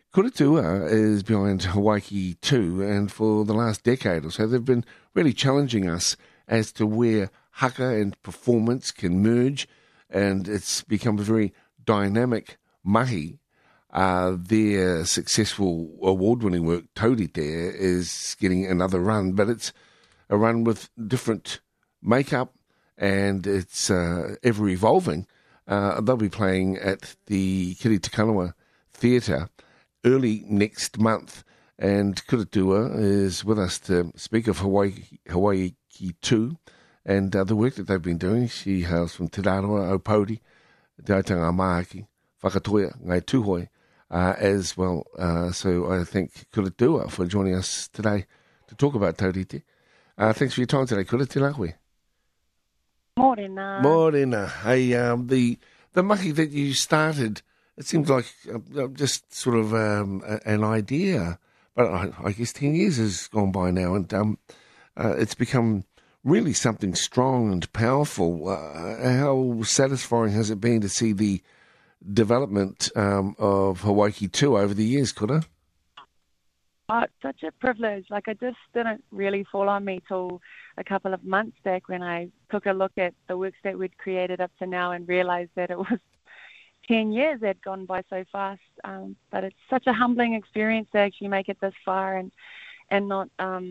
Kuratua is behind Hawaii 2, and for the last decade or so, they've been really challenging us as to where haka and performance can merge, and it's become a very dynamic mahi. Their successful award-winning work, Taurite, is getting another run, but it's a run with different makeup, and it's ever evolving. They'll be playing at the Kiri Te Kanawa Theatre early next month, and Kuratua is with us to speak of Hawaii 2 and the work that they've been doing. She hails from Te Raroa, Aupori, Te Aitanga Māaki, Whakatoia, Ngai Tuhoi, as well. So I thank Kuratua for joining us today to talk about Taurite. Thanks for your time today, Kura. Te lakoe. Morena. Morena. Hey, the mahi that you started, it seems like just sort of an idea, but I guess 10 years has gone by now, and it's become really something strong and powerful. How satisfying has it been to see the development of Hawaii 2 over the years, Kura? Oh, it's such a privilege. Like, it just didn't really fall on me till a couple of months back when I took a look at the works that we'd created up to now and realised that it was 10 years that had gone by so fast. But it's such a humbling experience to actually make it this far and not,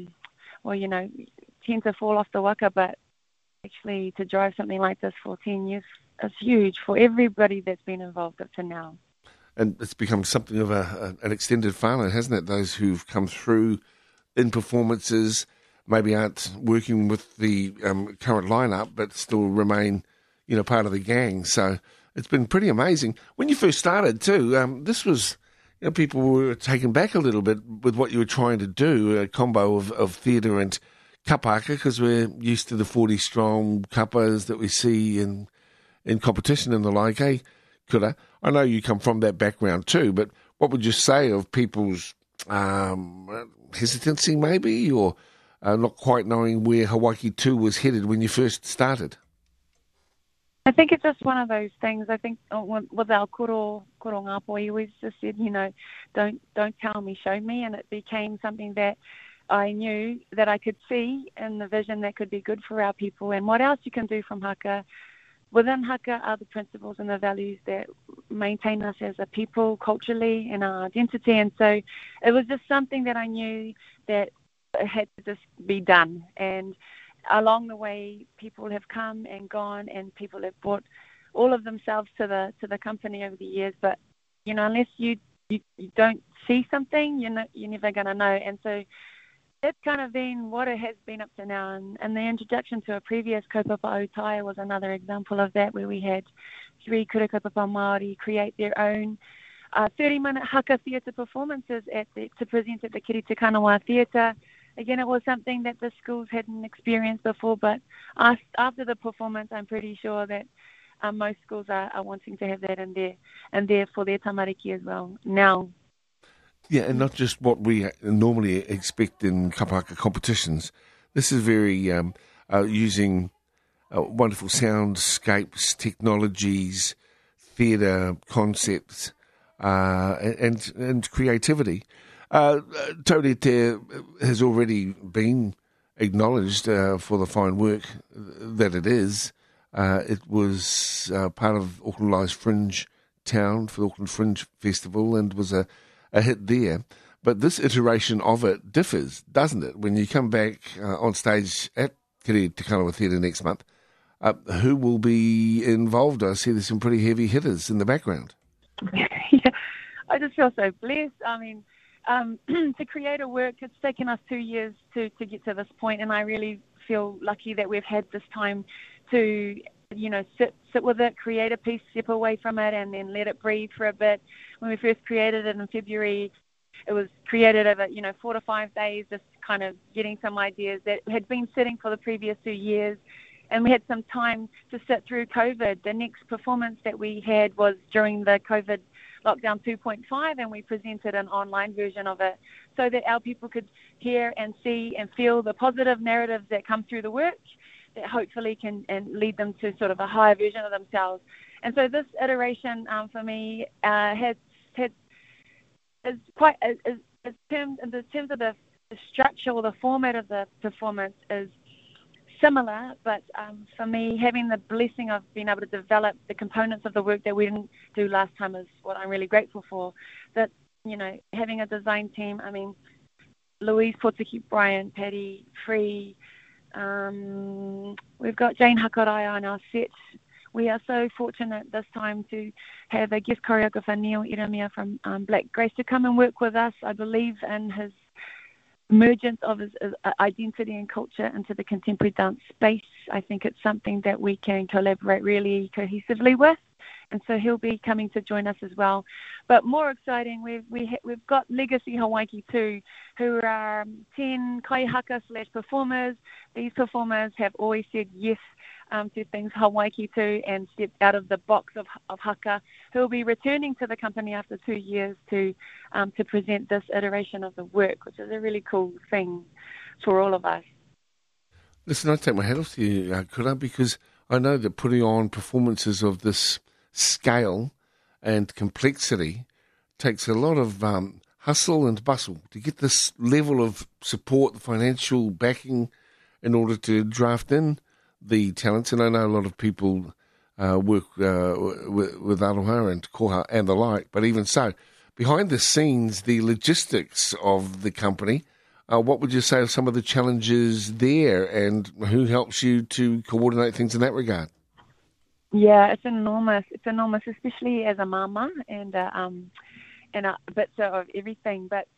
tend to fall off the waka, but actually to drive something like this for 10 years is huge for everybody that's been involved up to now. And it's become something of an extended whānau, hasn't it? Those who've come through in performances maybe aren't working with the current lineup, but still remain, part of the gang. So it's been pretty amazing. When you first started too, this was, people were taken back a little bit with what you were trying to do, a combo of theatre and kapaka, because we're used to the 40-strong kapas that we see in competition and the like, eh? Kura, I know you come from that background too, but what would you say of people's hesitancy maybe, or not quite knowing where Hawaii 2 was headed when you first started? I think it's just one of those things. I think with our koro ngāpo, he always just said, don't tell me, show me, and it became something that I knew that I could see in the vision that could be good for our people. And what else you can do from haka. Within haka are the principles and the values that maintain us as a people culturally and our identity. And so it was just something that I knew that it had to just be done. And along the way, people have come and gone, and people have brought all of themselves to the company over the years. But, unless you don't see something, you're never going to know. And so that's kind of been what it has been up to now. And the introduction to a previous kaupapa Otaia was another example of that, where we had 3 kura kaupapa Māori create their own 30-minute haka theatre performances to present at the Kiri Te Kanawa Theatre. Again, it was something that the schools hadn't experienced before, but after the performance, I'm pretty sure that most schools are wanting to have that in there for their tamariki as well now. Yeah, and not just what we normally expect in kapaka competitions. This is very using wonderful soundscapes, technologies, theatre concepts, and creativity. Taurite has already been acknowledged for the fine work that it is. It was part of Auckland Live's Fringe Town for the Auckland Fringe Festival and was a hit there. But this iteration of it differs, doesn't it? When you come back on stage at Kiri Te Kanawa Theatre next month, who will be involved? I see there's some pretty heavy hitters in the background. Yeah, I just feel so blessed. I mean, to create a work, it's taken us 2 years to get to this point, and I really feel lucky that we've had this time to sit with it, create a piece, step away from it, and then let it breathe for a bit. When we first created it in February, it was created over 4 to 5 days, just kind of getting some ideas that had been sitting for the previous 2 years, and we had some time to sit through COVID. The next performance that we had was during the COVID lockdown 2.5, and we presented an online version of it so that our people could hear and see and feel the positive narratives that come through the work that hopefully can and lead them to sort of a higher version of themselves. And so this iteration for me has is quite in terms of the structure or the format of the performance is similar, but for me, having the blessing of being able to develop the components of the work that we didn't do last time is what I'm really grateful for. That, having a design team, I mean, Louise Potiki, Brian, Paddy, Free, we've got Jane Hakarai on our set. We are so fortunate this time to have a guest choreographer, Neil Iramia from Black Grace, to come and work with us. I believe in his emergence of his identity and culture into the contemporary dance space. I think it's something that we can collaborate really cohesively with, and so he'll be coming to join us as well. But more exciting, we've got Legacy Hawaii too, who are 10 kai haka / performers. These performers have always said yes to things Hawaii too, and stepped out of the box of haka, who will be returning to the company after 2 years to present this iteration of the work, which is a really cool thing for all of us. Listen, I take my hat off to you, Kura, because I know that putting on performances of this scale and complexity takes a lot of hustle and bustle to get this level of support, the financial backing, in order to draft in the talents. And I know a lot of people work with Aroha and Koha and the like, but even so, behind the scenes, the logistics of the company, what would you say are some of the challenges there, and who helps you to coordinate things in that regard? Yeah, it's enormous. It's enormous, especially as a mama and a bit of everything. But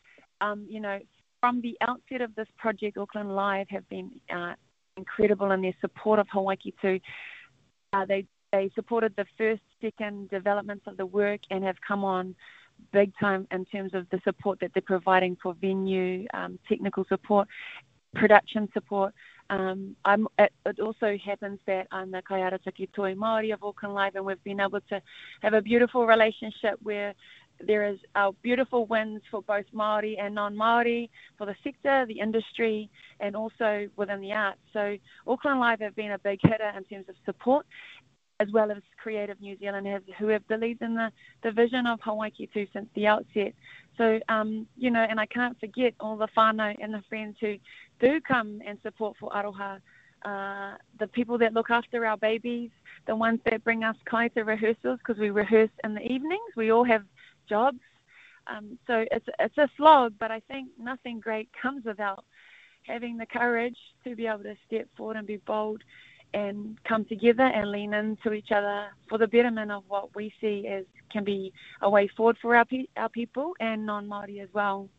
from the outset of this project, Auckland Live have been incredible in their support of Hawaii too. They supported the first, second developments of the work and have come on big time in terms of the support that they're providing for venue, technical support, production support. It also happens that I'm the Kaiarataki Toi Māori of Auckland Live, and we've been able to have a beautiful relationship where there is our beautiful wins for both Māori and non-Māori, for the sector, the industry, and also within the arts. So Auckland Live have been a big hitter in terms of support, as well as Creative New Zealand, who have believed in the vision of Hawaii too since the outset. So, and I can't forget all the whānau and the friends who do come and support for Aroha, the people that look after our babies, the ones that bring us kai to rehearsals, because we rehearse in the evenings. We all have jobs. So it's a slog, but I think nothing great comes without having the courage to be able to step forward and be bold and come together and lean into each other for the betterment of what we see as can be a way forward for our people and non-Māori as well.